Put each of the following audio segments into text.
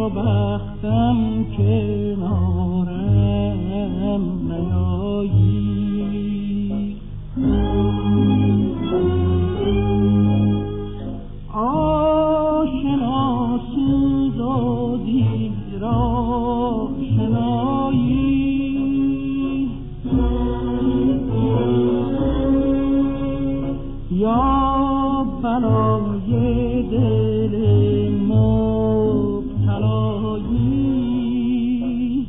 و بختم کنارم نیایی. آشنا سوز و دید را شنایی، یا بلای دل مبتلایی.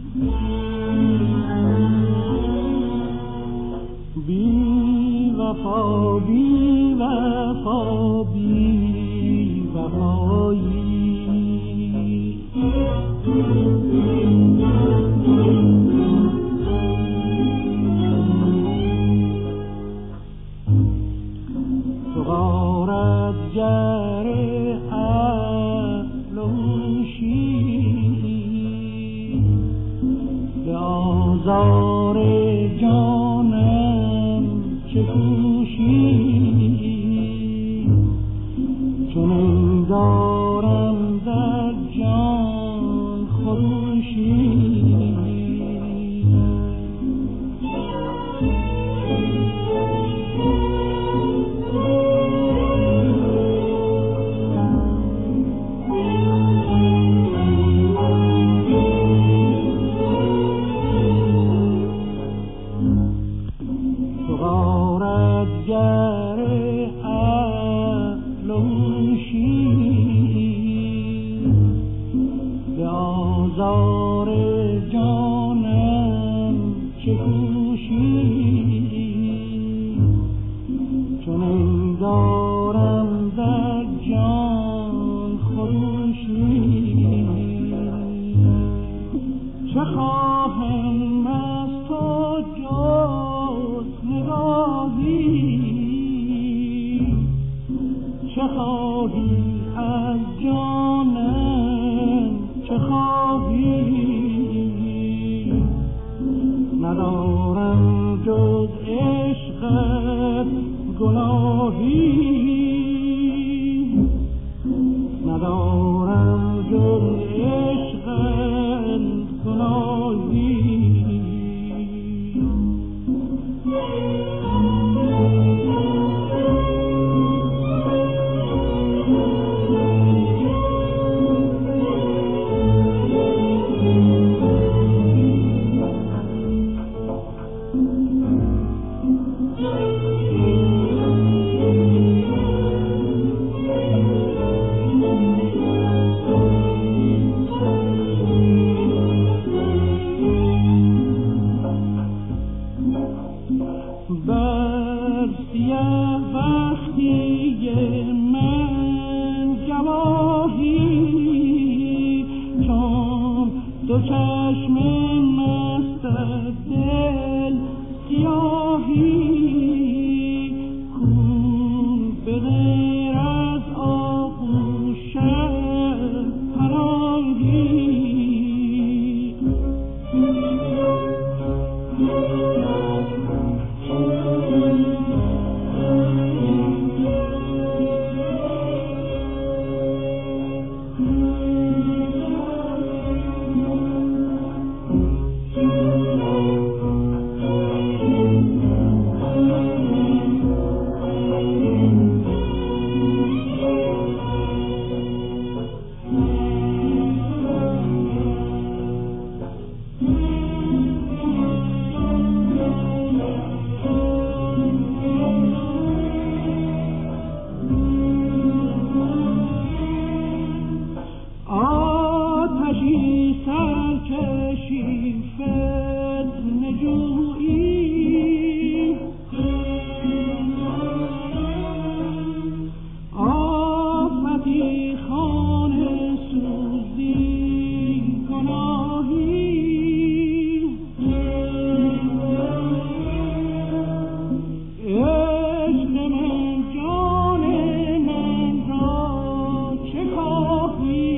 بی وفا بی وفا بی وفایی. تو غارتگر عقل و هوشی، به آزار جانم چه کوشی. چنین دارم در جان خروشی. تو غارتگر عقل و هوشی، به آزار جانم چه کوشی. چنین دارم در جان خروشی. چه خواهم از تو جز نگاهی، چه خواهی از جانم چه خواهی. ندارم جز عشقت گناهی، ندارم جز عشقت گناهی. بر سیه بختی من گواهی، چون دو چشم مست دل سیاهی. خون به غیر از آغوش پناهی. سرکشی فتنه جویی، آفتی خانه سوزی گناهی. عشق من جان من را چه خواهی.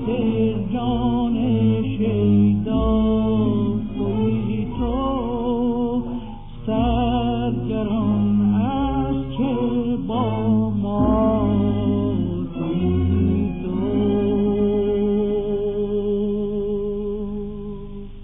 خاطر جان شیدا تویی تو سرگران